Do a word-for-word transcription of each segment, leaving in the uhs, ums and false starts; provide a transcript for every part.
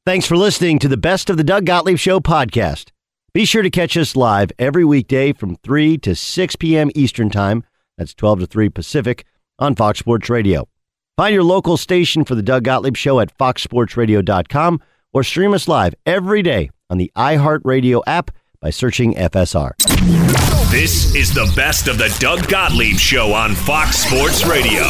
Thanks for listening to the Best of the Doug Gottlieb Show podcast. Be sure to catch us live every weekday from three to six p.m. Eastern Time. That's twelve to three Pacific on Fox Sports Radio. Find your local station for the Doug Gottlieb Show at fox sports radio dot com or stream us live every day on the iHeartRadio app by searching F S R. This is the Best of the Doug Gottlieb Show on Fox Sports Radio.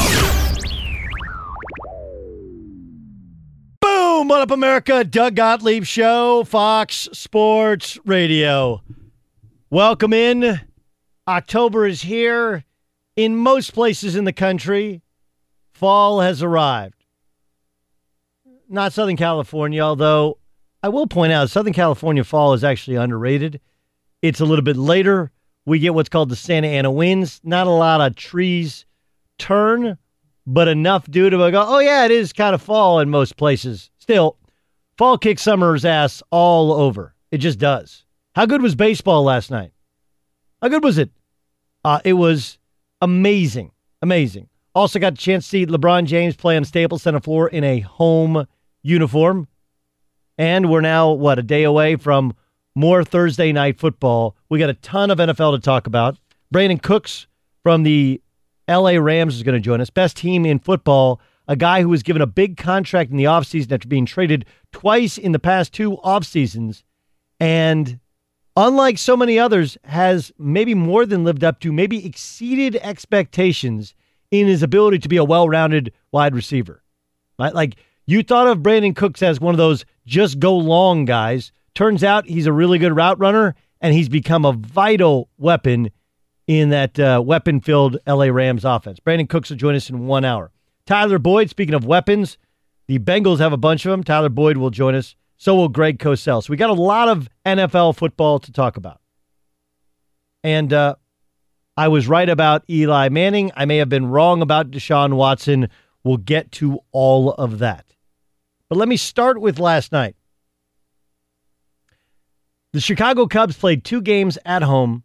Boom! What up, America? Doug Gottlieb Show, Fox Sports Radio. Welcome in. October is here. In most places in the country, fall has arrived. Not Southern California, although I will point out Southern California fall is actually underrated. It's a little bit later. We get what's called the Santa Ana winds. Not a lot of trees turn, but enough due to go, oh, yeah, it is kind of fall in most places. Still, fall kicks summer's ass all over. It just does. How good was baseball last night? How good was it? Uh, it was amazing. Amazing. Also got a chance to see LeBron James play on Staples Center floor in a home uniform. And we're now, what, a day away from more Thursday night football. We got a ton of N F L to talk about. Brandon Cooks from the L A Rams is going to join us. Best team in football, a guy who was given a big contract in the offseason after being traded twice in the past two offseasons. And unlike so many others, has maybe more than lived up to, maybe exceeded expectations in his ability to be a well-rounded wide receiver. Right? Like, you thought of Brandon Cooks as one of those just go long guys. Turns out he's a really good route runner, and he's become a vital weapon in that uh, weapon-filled L A Rams offense. Brandon Cooks will join us in one hour. Tyler Boyd, speaking of weapons, the Bengals have a bunch of them. Tyler Boyd will join us. So will Greg Cosell. So we got a lot of N F L football to talk about. And uh, I was right about Eli Manning. I may have been wrong about Deshaun Watson. We'll get to all of that. But let me start with last night. The Chicago Cubs played two games at home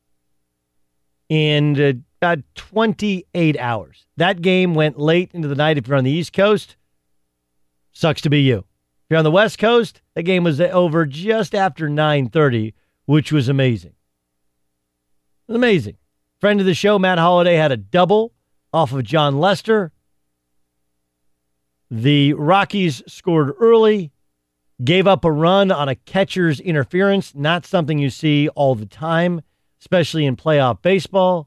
in uh, about twenty-eight hours. That game went late into the night if you're on the East Coast. Sucks to be you. If you're on the West Coast, that game was over just after nine thirty, which was amazing. It was amazing. Friend of the show, Matt Holliday, had a double off of John Lester. The Rockies scored early, gave up a run on a catcher's interference, not something you see all the time, especially in playoff baseball.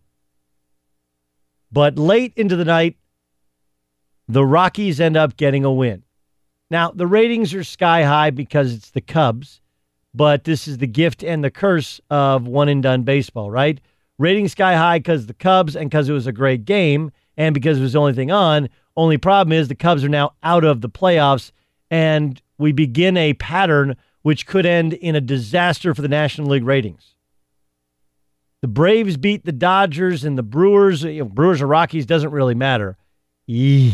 But late into the night, the Rockies end up getting a win. Now, the ratings are sky high because it's the Cubs, but this is the gift and the curse of one-and-done baseball, right? Ratings sky high because the Cubs and because it was a great game and because it was the only thing on. Only problem is the Cubs are now out of the playoffs, and we begin a pattern which could end in a disaster for the National League ratings. The Braves beat the Dodgers and the Brewers. You know, Brewers or Rockies doesn't really matter. Eee.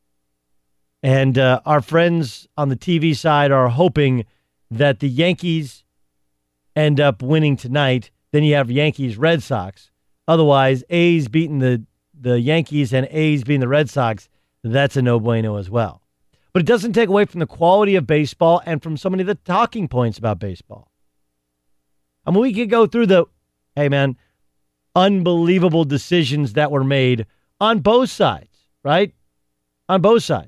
And uh, our friends on the T V side are hoping that the Yankees end up winning tonight. Then you have Yankees Red Sox. Otherwise, A's beating the, the Yankees and A's beating the Red Sox. That's a no bueno as well. But it doesn't take away from the quality of baseball and from so many of the talking points about baseball. I mean, we could go through the, hey, man, unbelievable decisions that were made on both sides, right? On both sides.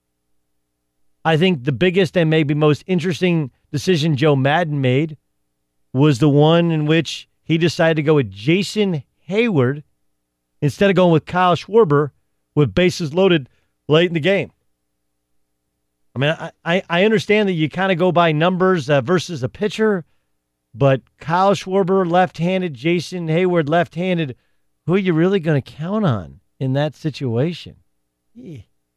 I think the biggest and maybe most interesting decision Joe Madden made was the one in which he decided to go with Jason Hayward instead of going with Kyle Schwarber with bases loaded late in the game. I mean, I, I, I understand that you kind of go by numbers uh, versus a pitcher, but Kyle Schwarber left-handed, Jason Hayward left-handed, who are you really going to count on in that situation? Yeah.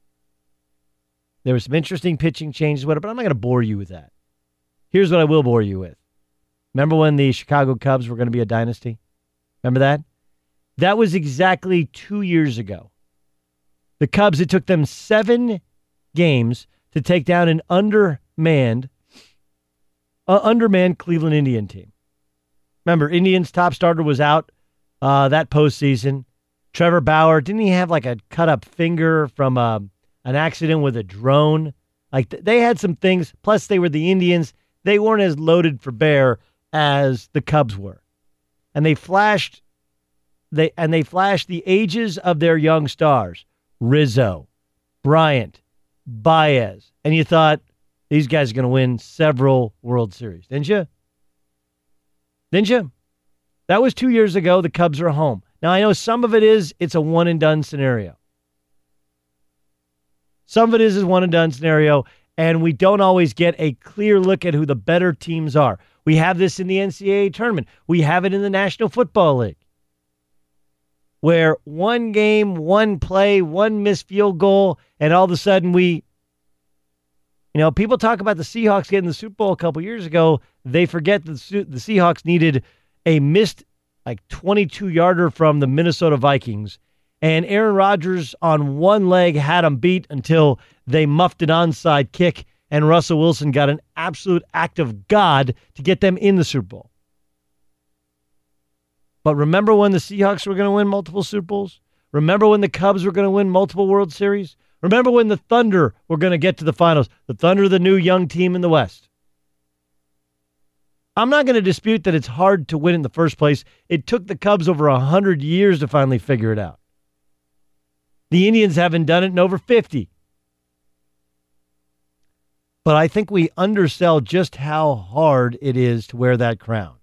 There were some interesting pitching changes, whatever, but I'm not going to bore you with that. Here's what I will bore you with. Remember when the Chicago Cubs were going to be a dynasty? Remember that? That was exactly two years ago. The Cubs, it took them seven games to take down an undermanned, uh, undermanned Cleveland Indian team. Remember, Indians' top starter was out uh, that postseason. Trevor Bauer, didn't he have like a cut-up finger from uh, an accident with a drone? Like they had some things, plus they were the Indians. They weren't as loaded for bear as the Cubs were. And they flashed they and they flashed the ages of their young stars. Rizzo, Bryant, Baez. And you thought these guys are going to win several World Series, didn't you? Didn't you? That was two years ago. The Cubs are home. Now, I know some of it is it's a one-and-done scenario. Some of it is a one-and-done scenario, and we don't always get a clear look at who the better teams are. We have this in the N C double A tournament. We have it in the National Football League, where one game, one play, one missed field goal, and all of a sudden we, you know, people talk about the Seahawks getting the Super Bowl a couple years ago. They forget that the Seahawks needed a missed like twenty-two yarder from the Minnesota Vikings, and Aaron Rodgers on one leg had them beat until they muffed an onside kick, and Russell Wilson got an absolute act of God to get them in the Super Bowl. But remember when the Seahawks were going to win multiple Super Bowls? Remember when the Cubs were going to win multiple World Series? Remember when the Thunder were going to get to the finals? The Thunder, the new young team in the West. I'm not going to dispute that it's hard to win in the first place. It took the Cubs over one hundred years to finally figure it out. The Indians haven't done it in over fifty. But I think we undersell just how hard it is to wear that crown.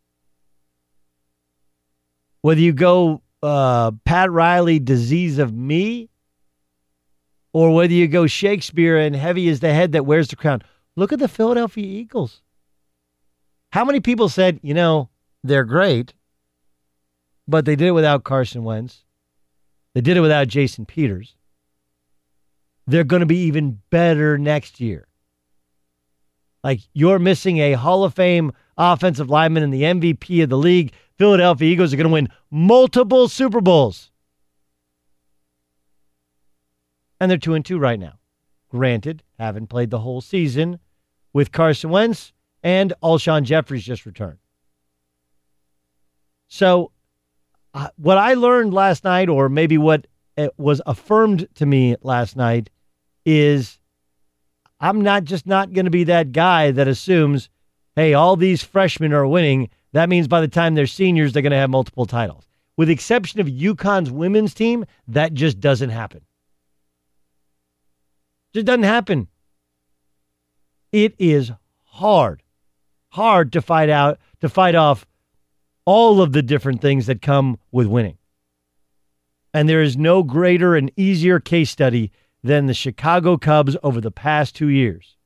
Whether you go uh, Pat Riley, Disease of Me, or whether you go Shakespeare and Heavy is the Head that wears the crown. Look at the Philadelphia Eagles. How many people said, you know, they're great, but they did it without Carson Wentz. They did it without Jason Peters. They're going to be even better next year. Like, you're missing a Hall of Fame offensive lineman and the M V P of the league. Philadelphia Eagles are going to win multiple Super Bowls. And they're two and two right now. Granted, haven't played the whole season with Carson Wentz, and Alshon Jeffries just returned. So uh, what I learned last night, or maybe what uh, was affirmed to me last night, is I'm not just not going to be that guy that assumes, hey, all these freshmen are winning. That means by the time they're seniors, they're going to have multiple titles. With the exception of UConn's women's team, that just doesn't happen. Just doesn't happen. It is hard, hard to fight out, to fight off all of the different things that come with winning. And there is no greater and easier case study than the Chicago Cubs over the past two years.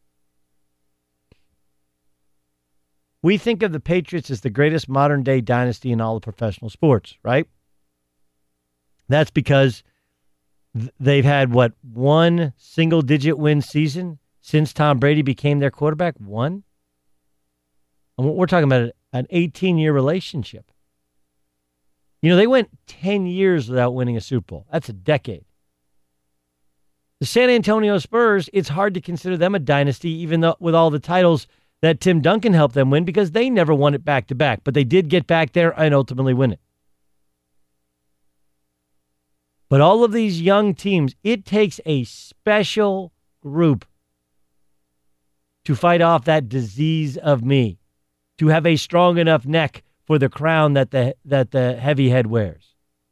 We think of the Patriots as the greatest modern-day dynasty in all of professional sports, right? That's because th- they've had, what, one single-digit win season since Tom Brady became their quarterback? One? And we're talking about an eighteen-year relationship. You know, they went ten years without winning a Super Bowl. That's a decade. The San Antonio Spurs, it's hard to consider them a dynasty, even though with all the titles that Tim Duncan helped them win, because they never won it back-to-back, but they did get back there and ultimately win it. But all of these young teams, it takes a special group to fight off that disease of me, to have a strong enough neck for the crown that the that the heavy head wears.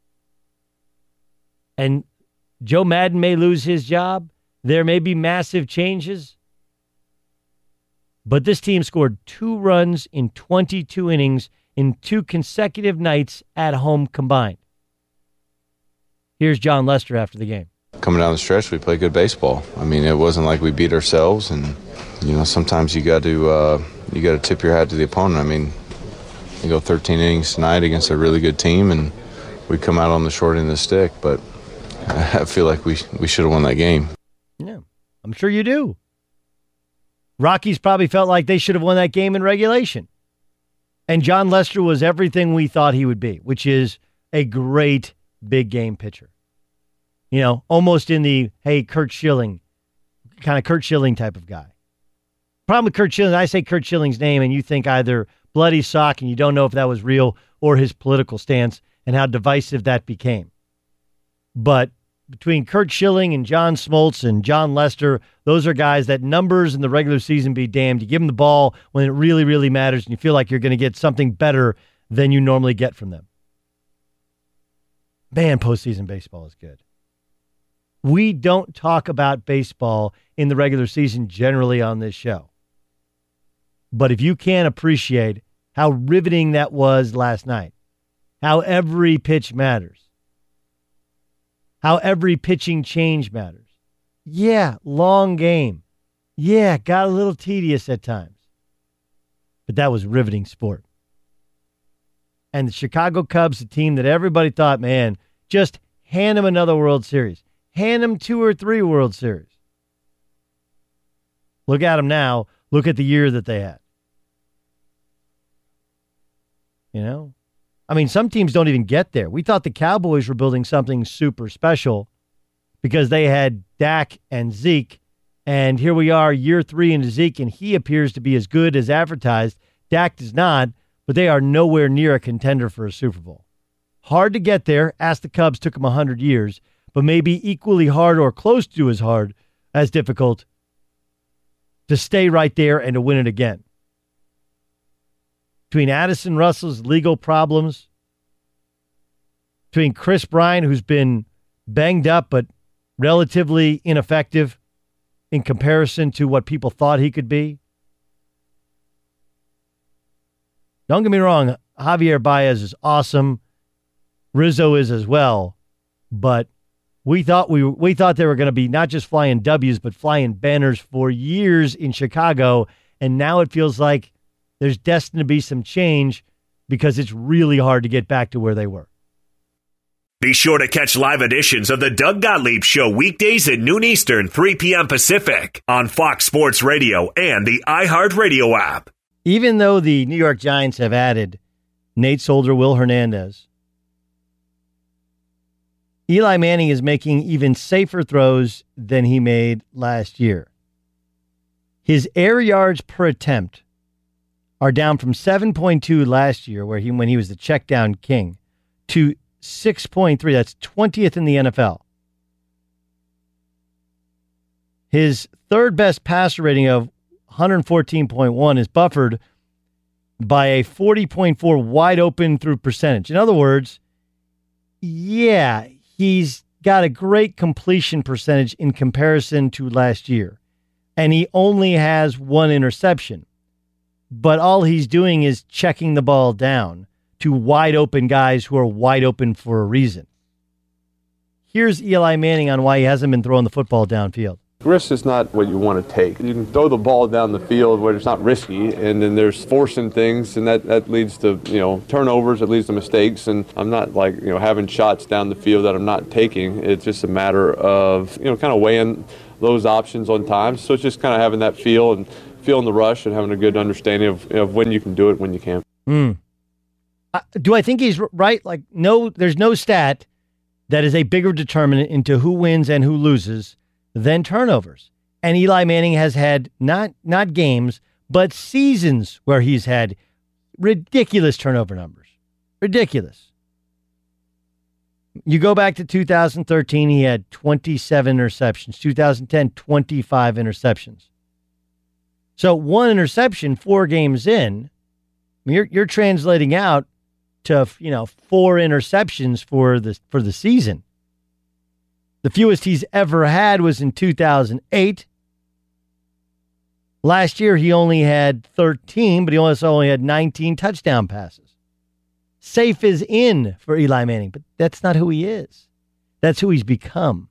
And Joe Madden may lose his job. There may be massive changes. But this team scored two runs in twenty-two innings in two consecutive nights at home combined. Here's John Lester after the game. Coming down the stretch, we played good baseball. I mean, it wasn't like we beat ourselves, and you know, sometimes you got to uh, you got to tip your hat to the opponent. I mean, you go thirteen innings tonight against a really good team, and we come out on the short end of the stick. But I feel like we we should have won that game. Yeah, I'm sure you do. Rockies probably felt like they should have won that game in regulation. And John Lester was everything we thought he would be, which is a great big game pitcher. You know, almost in the, hey, Curt Schilling, kind of Curt Schilling type of guy. Problem with Curt Schilling, I say Curt Schilling's name and you think either bloody sock and you don't know if that was real, or his political stance and how divisive that became. But between Kurt Schilling and John Smoltz and John Lester, those are guys that numbers in the regular season be damned. You give them the ball when it really, really matters, and you feel like you're going to get something better than you normally get from them. Man, postseason baseball is good. We don't talk about baseball in the regular season generally on this show. But if you can't appreciate how riveting that was last night, how every pitch matters, how every pitching change matters. Yeah, long game. Yeah, got a little tedious at times. But that was riveting sport. And the Chicago Cubs, a team that everybody thought, man, just hand them another World Series. Hand them two or three World Series. Look at them now. Look at the year that they had. You know? I mean, some teams don't even get there. We thought the Cowboys were building something super special because they had Dak and Zeke, and here we are, year three into Zeke, and he appears to be as good as advertised. Dak does not, but they are nowhere near a contender for a Super Bowl. Hard to get there. Ask the Cubs, took them one hundred years, but maybe equally hard or close to as hard, as difficult, to stay right there and to win it again. Between Addison Russell's legal problems, between Chris Bryant, who's been banged up but relatively ineffective in comparison to what people thought he could be. Don't get me wrong, Javier Baez is awesome. Rizzo is as well. But we thought we we thought they were going to be not just flying W's, but flying banners for years in Chicago. And now it feels like there's destined to be some change because it's really hard to get back to where they were. Be sure to catch live editions of the Doug Gottlieb Show weekdays at noon Eastern, three p.m. Pacific on Fox Sports Radio and the iHeartRadio app. Even though the New York Giants have added Nate Solder, Will Hernandez, Eli Manning is making even safer throws than he made last year. His air yards per attempt are down from seven point two last year, where he when he was the check down king, to six point three. That's twentieth in the N F L. His third best passer rating of one fourteen point one is buffered by a forty point four wide open through percentage. In other words, yeah, he's got a great completion percentage in comparison to last year, and he only has one interception. But all he's doing is checking the ball down to wide open guys who are wide open for a reason. Here's Eli Manning on why he hasn't been throwing the football downfield. Risk is not what you want to take. You can throw the ball down the field where it's not risky, and then there's forcing things, and that, that leads to, you know, turnovers, it leads to mistakes, and I'm not like, you know, having shots down the field that I'm not taking. It's just a matter of, you know, kind of weighing those options on time. So it's just kind of having that feel and feeling the rush and having a good understanding of, you know, of when you can do it, when you can. Mm. Uh, do I think he's right? Like, no, there's no stat that is a bigger determinant into who wins and who loses than turnovers. And Eli Manning has had not not games, but seasons where he's had ridiculous turnover numbers. Ridiculous. You go back to two thousand thirteen, he had twenty-seven interceptions. two thousand ten, twenty-five interceptions. So one interception, four games in, you're you're translating out to, you know, four interceptions for the for the season. The fewest he's ever had was in two thousand eight. Last year, he only had thirteen, but he also only had nineteen touchdown passes. Safe is in for Eli Manning, but that's not who he is. That's who he's become.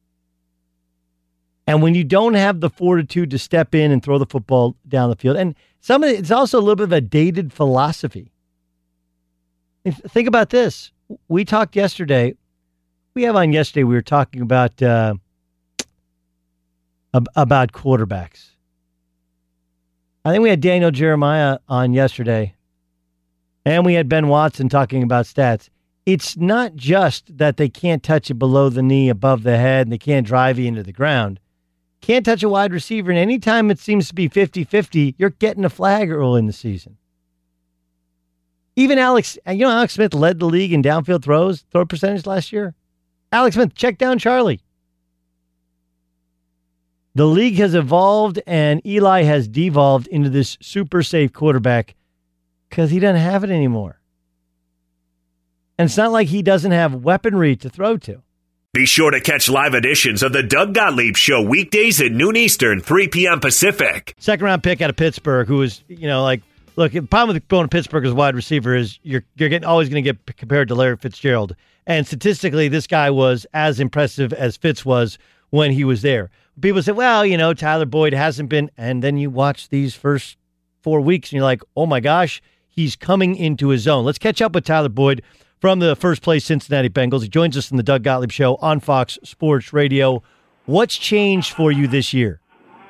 And when you don't have the fortitude to step in and throw the football down the field, and some of it, it's also a little bit of a dated philosophy. Think about this. We talked yesterday. We have on yesterday, we were talking about uh, about quarterbacks. I think we had Daniel Jeremiah on yesterday, and we had Ben Watson talking about stats. It's not just that they can't touch it below the knee, above the head, and they can't drive you into the ground. Can't touch a wide receiver, and anytime it seems to be fifty-fifty, you're getting a flag early in the season. Even Alex, you know, Alex Smith led the league in downfield throws, throw percentage last year. Alex Smith, check down Charlie. The league has evolved and Eli has devolved into this super safe quarterback because he doesn't have it anymore. And it's not like he doesn't have weaponry to throw to. Be sure to catch live editions of the Doug Gottlieb Show weekdays at noon Eastern, three p.m. Pacific. Second round pick out of Pittsburgh, who is, you know, like, look, the problem with going to Pittsburgh as wide receiver is you're you're getting, always going to get compared to Larry Fitzgerald. And statistically, this guy was as impressive as Fitz was when he was there. People say, well, you know, Tyler Boyd hasn't been. And then you watch these first four weeks and you're like, oh my gosh, he's coming into his own. Let's catch up with Tyler Boyd from the first place Cincinnati Bengals. He joins us in the Doug Gottlieb Show on Fox Sports Radio. What's changed for you this year?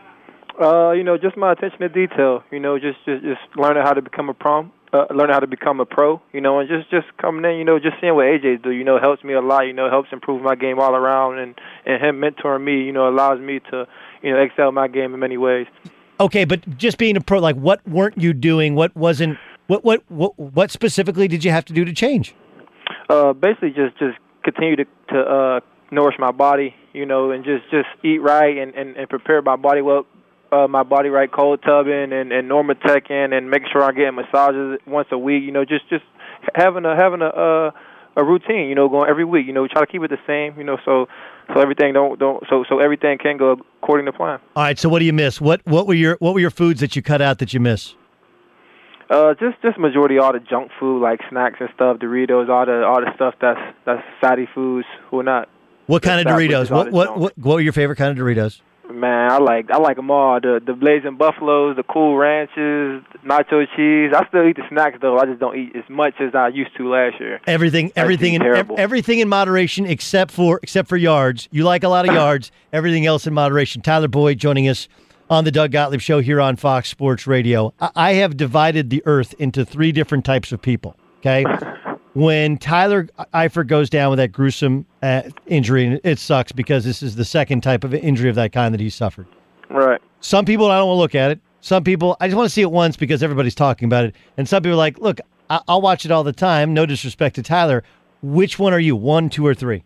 Uh, you know, just my attention to detail. You know, just just, just learning how to become a prom, uh, learning how to become a pro. You know, and just, just coming in. You know, just seeing what A J do. You know, helps me a lot. You know, helps improve my game all around, and and him mentoring me. You know, allows me to, you know, excel my game in many ways. Okay, but just being a pro, like, what weren't you doing? What wasn't? What what what what specifically did you have to do to change? Uh, basically, just just continue to to uh, nourish my body. You know, and just, just eat right and, and, and prepare my body well. Uh, my body right, cold tubbing and, and Normatecing and making sure I'm getting massages once a week. You know, just just having a having a uh, a routine. You know, going every week. You know, we try to keep it the same. You know, so so everything don't don't so so everything can go according to plan. All right. So what do you miss? What what were your what were your foods that you cut out that you miss? Uh, just just majority all the junk food like snacks and stuff, Doritos, all the all the stuff that's that's fatty foods. Who not? What kind of Doritos? What what, what what were your favorite kind of Doritos? Man, I like I like them all. The the Blazing Buffaloes, the Cool Ranches, nacho cheese. I still eat the snacks though. I just don't eat as much as I used to last year. Everything, everything, in, ev- everything in moderation, except for except for yards. You like a lot of yards. Everything else in moderation. Tyler Boyd joining us on the Doug Gottlieb Show here on Fox Sports Radio. I, I have divided the earth into three different types of people. Okay. When Tyler Eifert goes down with that gruesome uh, injury, and it sucks because this is the second type of injury of that kind that he suffered. Right. Some people, I don't want to look at it. Some people, I just want to see it once because everybody's talking about it. And some people are like, look, I- I'll watch it all the time. No disrespect to Tyler. Which one are you, one, two, or three?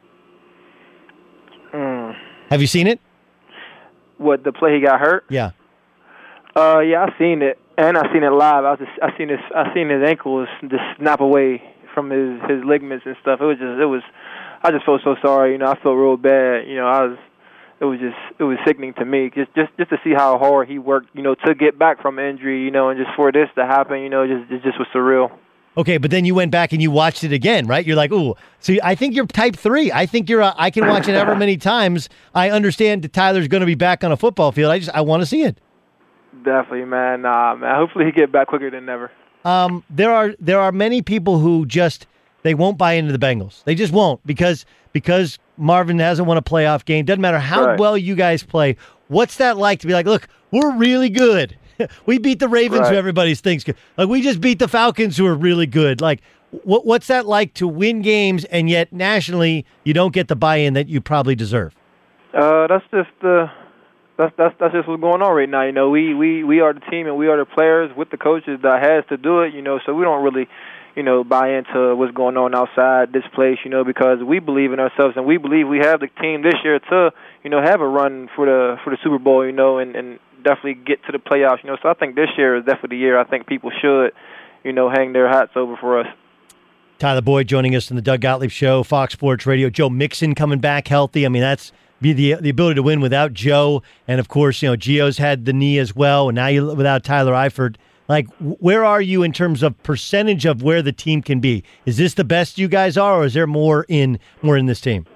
Mm. Have you seen it? What, the play he got hurt? Yeah. Uh, yeah, I seen it, and I seen it live. I was just, I seen his, I seen his ankles just snap away from his, his ligaments and stuff. It was just, it was, I just felt so sorry. You know, I felt real bad. You know, I was, it was just, it was sickening to me. Just, just, just to see how hard he worked. You know, to get back from injury. You know, and just for this to happen. You know, just, it just was surreal. Okay, but then you went back and you watched it again, right? You're like, ooh. So I think you're type three. I think you're. A, I can watch it ever many times. I understand that Tyler's going to be back on a football field. I just, I want to see it. Definitely, man. Nah, man. Hopefully he get back quicker than never. Um, there are there are many people who just they won't buy into the Bengals. They just won't because because Marvin hasn't won a playoff game. Doesn't matter how right. well you guys play. What's that like to be like, look, we're really good. We beat the Ravens, right. who everybody thinks good. Like we just beat the Falcons, who are really good. Like, what what's that like to win games and yet nationally you don't get the buy-in that you probably deserve? Uh, that's just the. Uh... That's that's that's just what's going on right now. You know, we, we, we are the team and we are the players with the coaches that has to do it. You know, so we don't really, you know, buy into what's going on outside this place. You know, because we believe in ourselves and we believe we have the team this year to, you know, have a run for the for the Super Bowl. You know, and, and definitely get to the playoffs. You know, so I think this year is definitely the year. I think people should, you know, hang their hats over for us. Tyler Boyd joining us in the Doug Gottlieb Show, Fox Sports Radio. Joe Mixon coming back healthy. I mean, that's. Be the the ability to win without Joe, and of course, you know, Gio's had the knee as well, and now you without Tyler Eifert. Like, where are you in terms of percentage of where the team can be? Is this the best you guys are, or is there more in more in this team?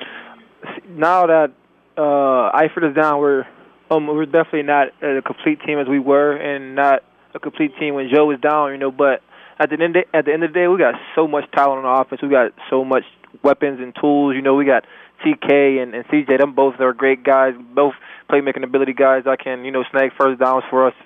Now that uh, Eifert is down, we're um, we're definitely not a complete team as we were, and not a complete team when Joe was down. You know, but at the end of, at the end of the day, we got so much talent on the offense. We got so much weapons and tools. You know, we got T K and, and C J, them both are great guys, both playmaking ability guys that can, you know, snag first downs for us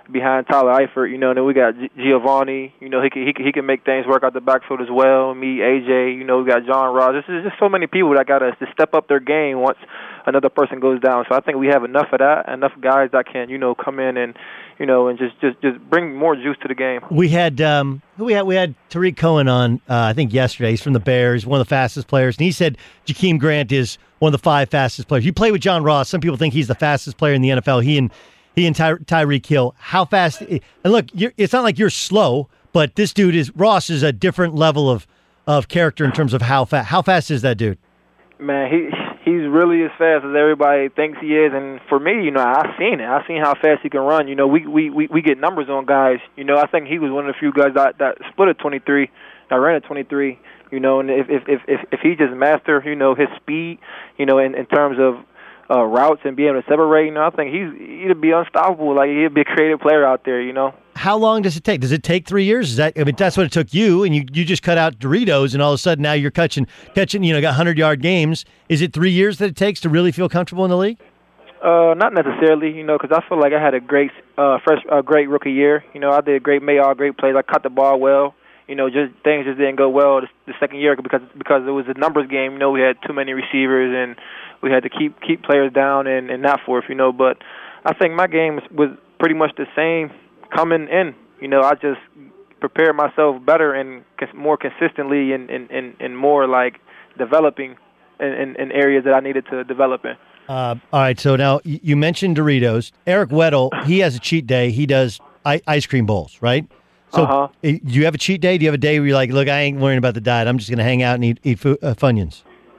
behind Tyler Eifert, you know, and then we got G- Giovanni, you know, he can, he can he can make things work out the backfield as well. Me, A J, you know, we got John Ross. This is just so many people that got to step up their game once another person goes down. So I think we have enough of that, enough guys that can, you know, come in and, you know, and just just, just bring more juice to the game. We had um, who we had we had Tariq Cohen on, uh, I think yesterday. He's from the Bears, one of the fastest players, and he said Jakeem Grant is one of the five fastest players. You play with John Ross. Some people think he's the fastest player in the N F L. He and He and Ty- Tyreek Hill, how fast? And look, you're, it's not like you're slow, but this dude is Ross is a different level of, of character in terms of how fast. How fast is that dude? Man, he he's really as fast as everybody thinks he is. And for me, you know, I've seen it. I've seen how fast he can run. You know, we we, we, we get numbers on guys. You know, I think he was one of the few guys that, that split a twenty-three, that ran a twenty-three. You know, and if if if if, if he just master, you know, his speed, you know, in, in terms of Uh, routes and being able to separate, you know, I think he's he'd be unstoppable. Like he'd be a creative player out there, you know. How long does it take? Does it take three years? Is that I mean that's what it took you, and you, you just cut out Doritos, and all of a sudden now you're catching catching you know got hundred yard games. Is it three years that it takes to really feel comfortable in the league? Uh, not necessarily, you know, because I feel like I had a great uh fresh uh, great rookie year. You know, I did great, made all great plays. I caught the ball well. You know, just things just didn't go well the, the second year because because it was a numbers game. You know, we had too many receivers and we had to keep keep players down and, and not forth. You know, but I think my game was, was pretty much the same coming in. You know, I just prepared myself better and more consistently and and, and, and more like developing in, in, in areas that I needed to develop in. Uh, all right, so now you mentioned Doritos. Eric Weddle, he has a cheat day. He does ice cream bowls, right? So, uh-huh. do you have a cheat day? Do you have a day where you're like, look, I ain't worrying about the diet. I'm just going to hang out and eat, eat food, uh, Funyuns?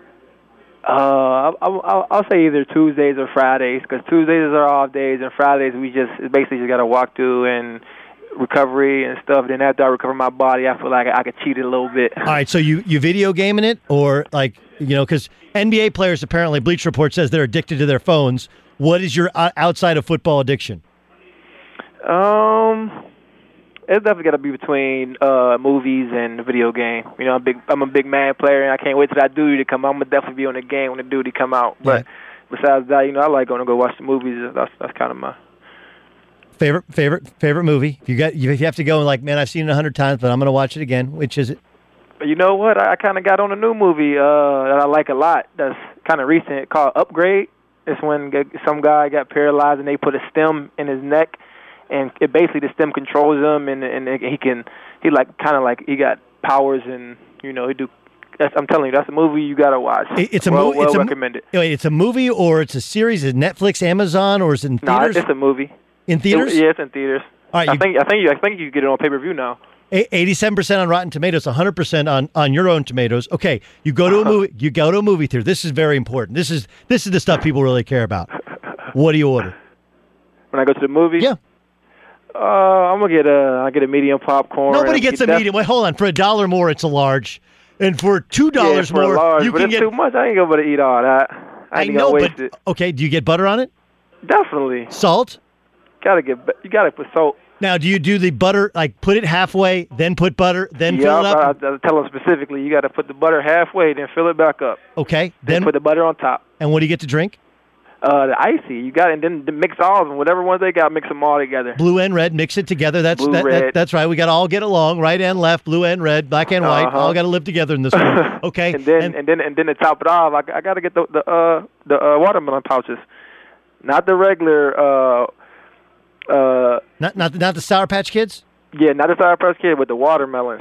Uh, I'll, I'll say either Tuesdays or Fridays, because Tuesdays are off days, and Fridays we just basically just got to walk through and recovery and stuff. Then after I recover my body, I feel like I could cheat it a little bit. All right, so you, you video gaming it, or like, you know, because N B A players apparently, Bleacher Report says they're addicted to their phones. What is your uh, outside of football addiction? Um... It's definitely got to be between uh, movies and the video game. You know, I'm, big, I'm a big man player, and I can't wait till that duty to come out. I'm going to definitely be on the game when the duty come out. But yeah. Besides that, you know, I like going to go watch the movies. That's that's kind of my... Favorite favorite favorite movie? If you got, if you have to go and like, man, I've seen it a hundred times, but I'm going to watch it again. Which is it? You know what? I, I kind of got on a new movie uh, that I like a lot. That's kind of recent, called Upgrade. It's when some guy got paralyzed and they put a stem in his neck. And it basically the stem controls him, and and he can he like kind of like he got powers, and you know he do. That's, I'm telling you, that's a movie you gotta watch. It's a well, movie. Well it's recommended. A, wait, it's a movie or it's a series? Is it Netflix, Amazon, or is it in theaters? No, it's a movie. In theaters? It, yeah, it's in theaters. All right, I you, think I think you I think you can get it on pay per view now. eighty-seven percent on Rotten Tomatoes, one hundred percent on, on your own tomatoes. Okay, you go to a movie. You go to a movie theater. This is very important. This is this is the stuff people really care about. What do you order? When I go to the movie? Yeah. Uh, I'm gonna get a I get a medium popcorn. Nobody gets a medium. Wait, hold on. For a dollar more, it's a large, and for two dollars yeah, more, large, you but can it's get too much. I ain't gonna be able to eat all that. I, ain't I know, waste but it. Okay. Do you get butter on it? Definitely. Salt? Gotta get. You gotta put salt. Now, do you do the butter like put it halfway, then put butter, then yeah, fill it up? I, I tell them specifically, you got to put the butter halfway, then fill it back up. Okay. Then, then put the butter on top. And what do you get to drink? Uh, the icy. You got, and then mix all of them. Whatever ones they got, mix them all together. Blue and red, mix it together. That's blue, that, red. that, that's right. We got to all get along. Right and left, blue and red, black and white. Uh-huh. All got to live together in this world. Okay. and then and, and then and then to top it off, I, I got to get the the uh the uh, watermelon pouches, not the regular. Uh, uh, not not not the Sour Patch Kids. Yeah, not the Sour Patch Kid, but the watermelons.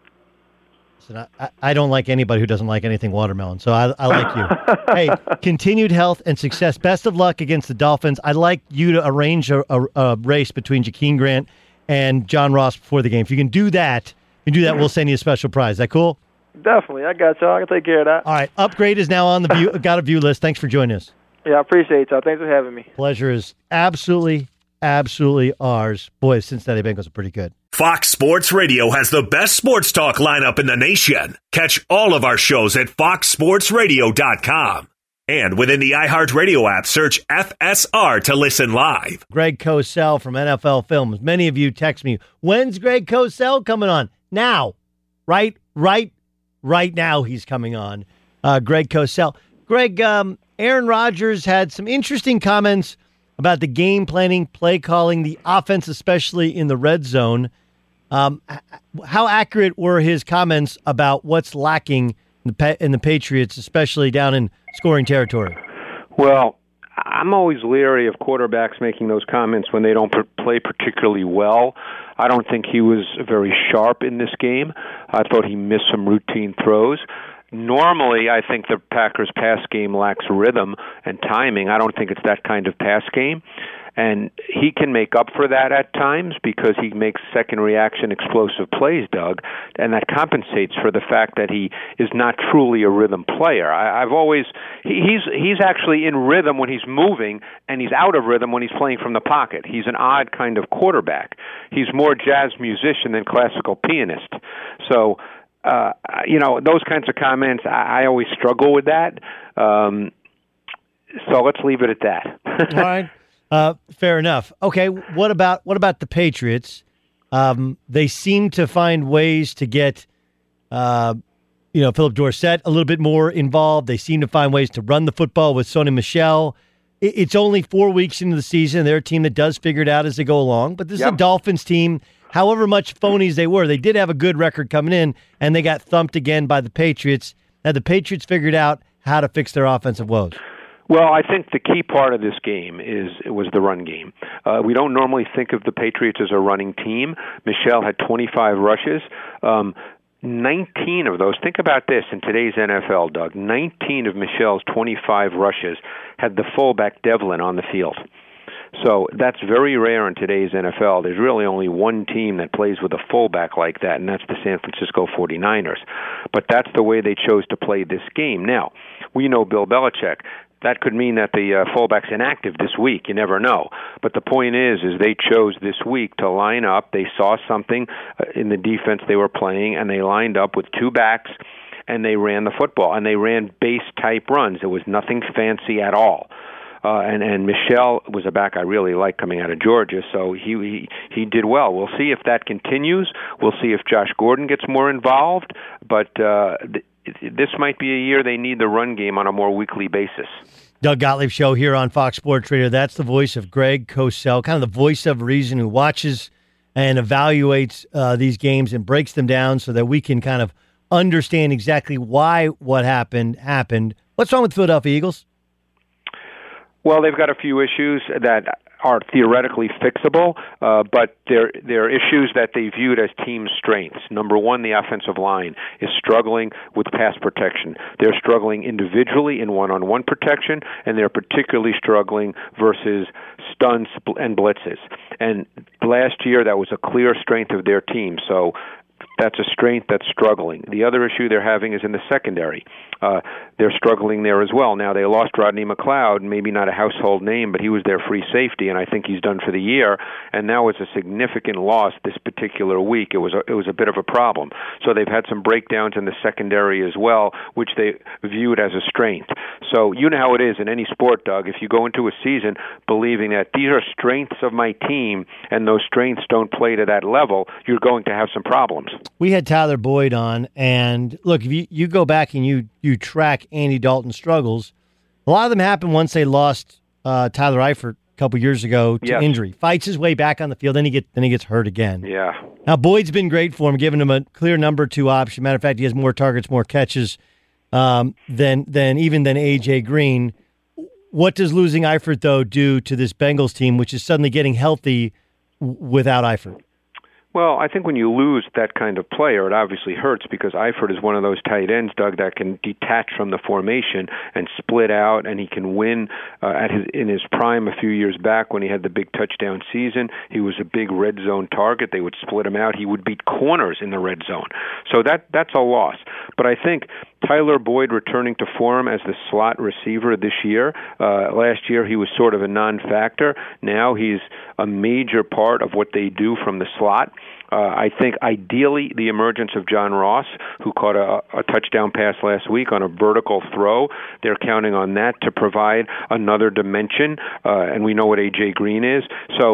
So I, I don't like anybody who doesn't like anything watermelon, so I, I like you. Hey, continued health and success. Best of luck against the Dolphins. I'd like you to arrange a, a, a race between Jakeem Grant and John Ross before the game. If you can do that, if you can do that, we'll send you a special prize. Is that cool? Definitely. I got y'all. I can take care of that. All right. Upgrade is now on the view, got a view list. Thanks for joining us. Yeah, I appreciate y'all. Thanks for having me. Pleasure is absolutely, absolutely ours. Boy, Cincinnati Bengals are pretty good. Fox Sports Radio has the best sports talk lineup in the nation. Catch all of our shows at fox sports radio dot com. And within the iHeartRadio app, search F S R to listen live. Greg Cosell from N F L Films. Many of you text me, when's Greg Cosell coming on? Now. Right, right, right now he's coming on. Uh, Greg Cosell. Greg, um, Aaron Rodgers had some interesting comments about the game planning, play calling, the offense, especially in the red zone. Um, how accurate were his comments about what's lacking in the, in the Patriots, especially down in scoring territory? Well, I'm always leery of quarterbacks making those comments when they don't play particularly well. I don't think he was very sharp in this game. I thought he missed some routine throws. Normally, I think the Packers' pass game lacks rhythm and timing. I don't think it's that kind of pass game. And he can make up for that at times because he makes second reaction explosive plays, Doug, and that compensates for the fact that he is not truly a rhythm player. I, I've always he, he's he's actually in rhythm when he's moving, and he's out of rhythm when he's playing from the pocket. He's an odd kind of quarterback. He's more jazz musician than classical pianist. So, uh, you know, those kinds of comments, I, I always struggle with that. Um, so let's leave it at that. All right. Uh, fair enough. Okay, what about what about the Patriots? Um, they seem to find ways to get, uh, you know, Philip Dorsett a little bit more involved. They seem to find ways to run the football with Sony Michel. It, it's only four weeks into the season. They're a team that does figure it out as they go along. But this yep. is a Dolphins team. However much phonies they were, they did have a good record coming in, and they got thumped again by the Patriots. Now the Patriots figured out how to fix their offensive woes. Well, I think the key part of this game is it was the run game. Uh, we don't normally think of the Patriots as a running team. Michel had twenty-five rushes. Um, nineteen of those, think about this in today's N F L, Doug, nineteen of Michel's twenty-five rushes had the fullback Devlin on the field. So that's very rare in today's N F L. There's really only one team that plays with a fullback like that, and that's the San Francisco forty-niners. But that's the way they chose to play this game. Now, we know Bill Belichick. That could mean that the uh, fullback's inactive this week. You never know. But the point is, is they chose this week to line up. They saw something uh, in the defense they were playing, and they lined up with two backs, and they ran the football. And they ran base-type runs. It was nothing fancy at all. Uh, and, and Michel was a back I really like coming out of Georgia, so he, he he did well. We'll see if that continues. We'll see if Josh Gordon gets more involved. But uh, th- this might be a year they need the run game on a more weekly basis. Doug Gottlieb Show here on Fox Sports Radio. That's the voice of Greg Cosell, kind of the voice of reason, who watches and evaluates uh, these games and breaks them down so that we can kind of understand exactly why what happened happened. What's wrong with the Philadelphia Eagles? Well, they've got a few issues that are theoretically fixable, uh, but they're, they're issues that they viewed as team strengths. Number one, the offensive line is struggling with pass protection. They're struggling individually in one-on-one protection, and they're particularly struggling versus stunts and blitzes. And last year, that was a clear strength of their team. So that's a strength that's struggling. The other issue they're having is in the secondary. Uh, they're struggling there as well. Now, they lost Rodney McLeod, maybe not a household name, but he was their free safety, and I think he's done for the year. And now it's a significant loss this particular week. It was a, it was a bit of a problem. So they've had some breakdowns in the secondary as well, which they viewed as a strength. So you know how it is in any sport, Doug. If you go into a season believing that these are strengths of my team and those strengths don't play to that level, you're going to have some problems. We had Tyler Boyd on, and look, if you, you go back and you, you track Andy Dalton's struggles, a lot of them happened once they lost uh, Tyler Eifert a couple years ago to yes. injury. Fights his way back on the field, then he get then he gets hurt again. Yeah. Now, Boyd's been great for him, giving him a clear number two option. Matter of fact, he has more targets, more catches um, than than even than A J Green. What does losing Eifert, though, do to this Bengals team, which is suddenly getting healthy w- without Eifert? Well, I think when you lose that kind of player, it obviously hurts because Eifert is one of those tight ends, Doug, that can detach from the formation and split out, and he can win uh, at his in his prime a few years back when he had the big touchdown season. He was a big red zone target. They would split him out. He would beat corners in the red zone. So that that's a loss. But I think Tyler Boyd returning to form as the slot receiver this year. Uh, last year he was sort of a non-factor. Now he's a major part of what they do from the slot. Uh, I think ideally the emergence of John Ross, who caught a, a touchdown pass last week on a vertical throw, they're counting on that to provide another dimension, uh, and we know what A J Green is. So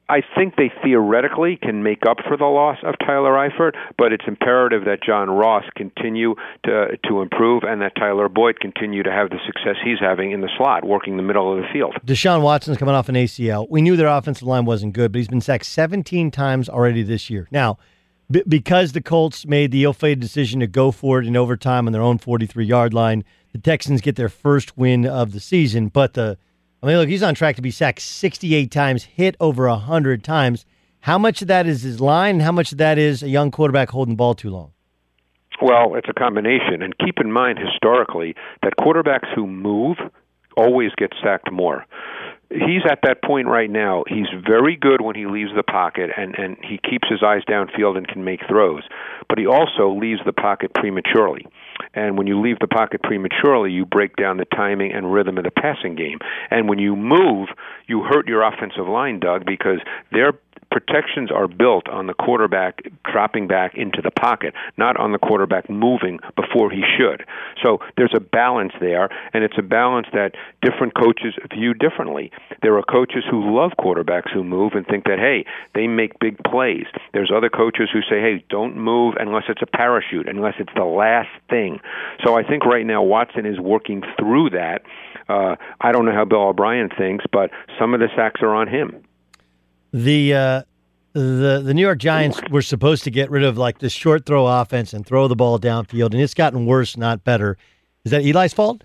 I think they theoretically can make up for the loss of Tyler Eifert, but it's imperative that John Ross continue to to improve and that Tyler Boyd continue to have the success he's having in the slot, working the middle of the field. Deshaun Watson's coming off an A C L. We knew their offensive line wasn't good, but he's been sacked seventeen times already this year. Now, b- because the Colts made the ill-fated decision to go for it in overtime on their own forty-three-yard line, the Texans get their first win of the season, but the I mean, look, he's on track to be sacked sixty-eight times, hit over one hundred times. How much of that is his line, and how much of that is a young quarterback holding the ball too long? Well, it's a combination. And keep in mind, historically, that quarterbacks who move always get sacked more. He's at that point right now. He's very good when he leaves the pocket, and, and he keeps his eyes downfield and can make throws. But he also leaves the pocket prematurely. And when you leave the pocket prematurely, you break down the timing and rhythm of the passing game. And when you move, you hurt your offensive line, Doug, because their protections are built on the quarterback dropping back into the pocket, not on the quarterback moving before he should. So there's a balance there, and it's a balance that different coaches view differently. There are coaches who love quarterbacks who move and think that, hey, they make big plays. There's other coaches who say, hey, don't move unless it's a parachute, unless it's the last thing. So I think right now Watson is working through that. Uh, I don't know how Bill O'Brien thinks, but some of the sacks are on him. The uh, the the New York Giants were supposed to get rid of like this short throw offense and throw the ball downfield, and it's gotten worse, not better. Is that Eli's fault?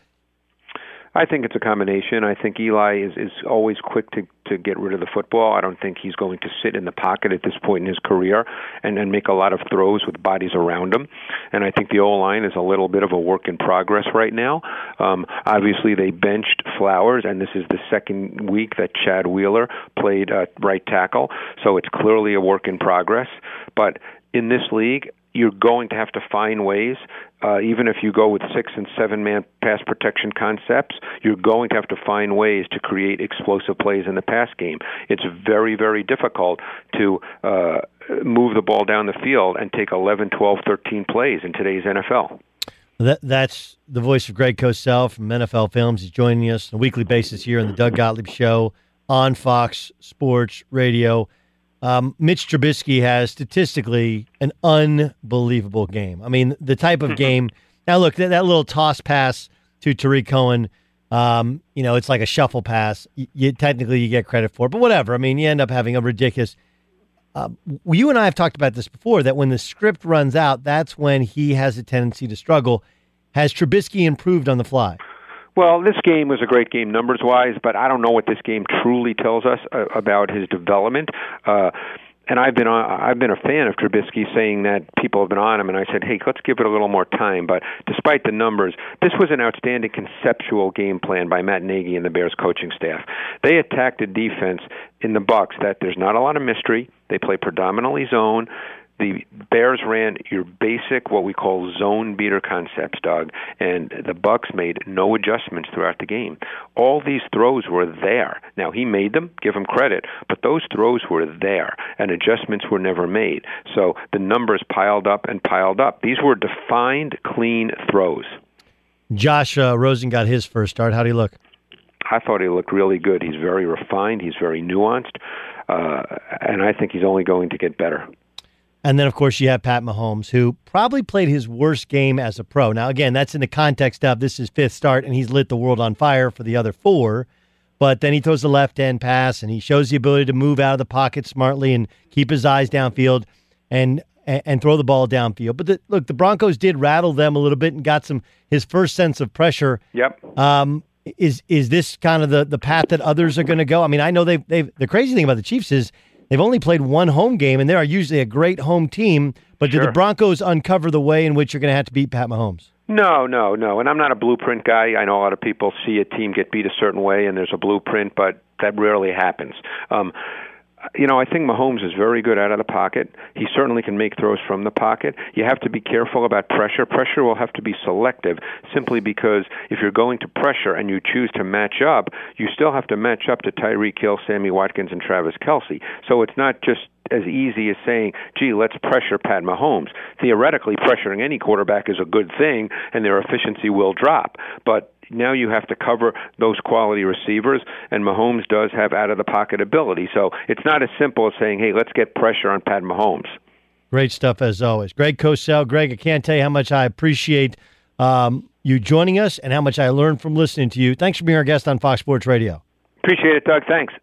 I think it's a combination. I think Eli is, is always quick to, to get rid of the football. I don't think he's going to sit in the pocket at this point in his career and, and make a lot of throws with bodies around him. And I think the O-line is a little bit of a work in progress right now. Um, obviously, they benched Flowers, and this is the second week that Chad Wheeler played uh, right tackle. So it's clearly a work in progress. But in this league, you're going to have to find ways, uh, even if you go with six and seven man pass protection concepts, you're going to have to find ways to create explosive plays in the pass game. It's very, very difficult to uh, move the ball down the field and take eleven, twelve, thirteen plays in today's N F L. That, that's the voice of Greg Cosell from N F L Films. He's joining us on a weekly basis here on the Doug Gottlieb Show on Fox Sports Radio. Um, Mitch Trubisky has statistically an unbelievable game. I mean, the type of game. Now, look, that, that little toss pass to Tariq Cohen, um, you know, it's like a shuffle pass. You, you technically you get credit for it, but whatever. I mean, you end up having a ridiculous. Uh, you and I have talked about this before. That when the script runs out, that's when he has a tendency to struggle. Has Trubisky improved on the fly? Well, this game was a great game numbers-wise, but I don't know what this game truly tells us uh, about his development. Uh, and I've been on, I've been a fan of Trubisky, saying that people have been on him, and I said, hey, let's give it a little more time. But despite the numbers, this was an outstanding conceptual game plan by Matt Nagy and the Bears coaching staff. They attacked a defense in the Bucs that there's not a lot of mystery. They play predominantly zone. The Bears ran your basic, what we call zone beater concepts, Doug, and the Bucs made no adjustments throughout the game. All these throws were there. Now, he made them, give him credit, but those throws were there, and adjustments were never made. So the numbers piled up and piled up. These were defined, clean throws. Josh uh, Rosen got his first start. How do you look? I thought he looked really good. He's very refined. He's very nuanced, uh, and I think he's only going to get better. And then, of course, you have Pat Mahomes, who probably played his worst game as a pro. Now, again, that's in the context of this is fifth start, and he's lit the world on fire for the other four. But then he throws the left-hand pass, and he shows the ability to move out of the pocket smartly and keep his eyes downfield and and, and throw the ball downfield. But the, look, the Broncos did rattle them a little bit and got some his first sense of pressure. Yep. Um, is is this kind of the, the path that others are going to go? I mean, I know they've they've the crazy thing about the Chiefs is they've only played one home game, and they are usually a great home team. But sure. Did the Broncos uncover the way in which you're going to have to beat Pat Mahomes? No, no, no. And I'm not a blueprint guy. I know a lot of people see a team get beat a certain way, and there's a blueprint, but that rarely happens. Um, you know, I think Mahomes is very good out of the pocket. He certainly can make throws from the pocket. You have to be careful about pressure. Pressure will have to be selective simply because if you're going to pressure and you choose to match up, you still have to match up to Tyreek Hill, Sammy Watkins, and Travis Kelce. So it's not just as easy as saying, gee, let's pressure Pat Mahomes. Theoretically, pressuring any quarterback is a good thing, and their efficiency will drop. But now you have to cover those quality receivers, and Mahomes does have out-of-the-pocket ability. So it's not as simple as saying, hey, let's get pressure on Pat Mahomes. Great stuff as always. Greg Cosell. Greg, I can't tell you how much I appreciate um, you joining us and how much I learned from listening to you. Thanks for being our guest on Fox Sports Radio. Appreciate it, Doug. Thanks.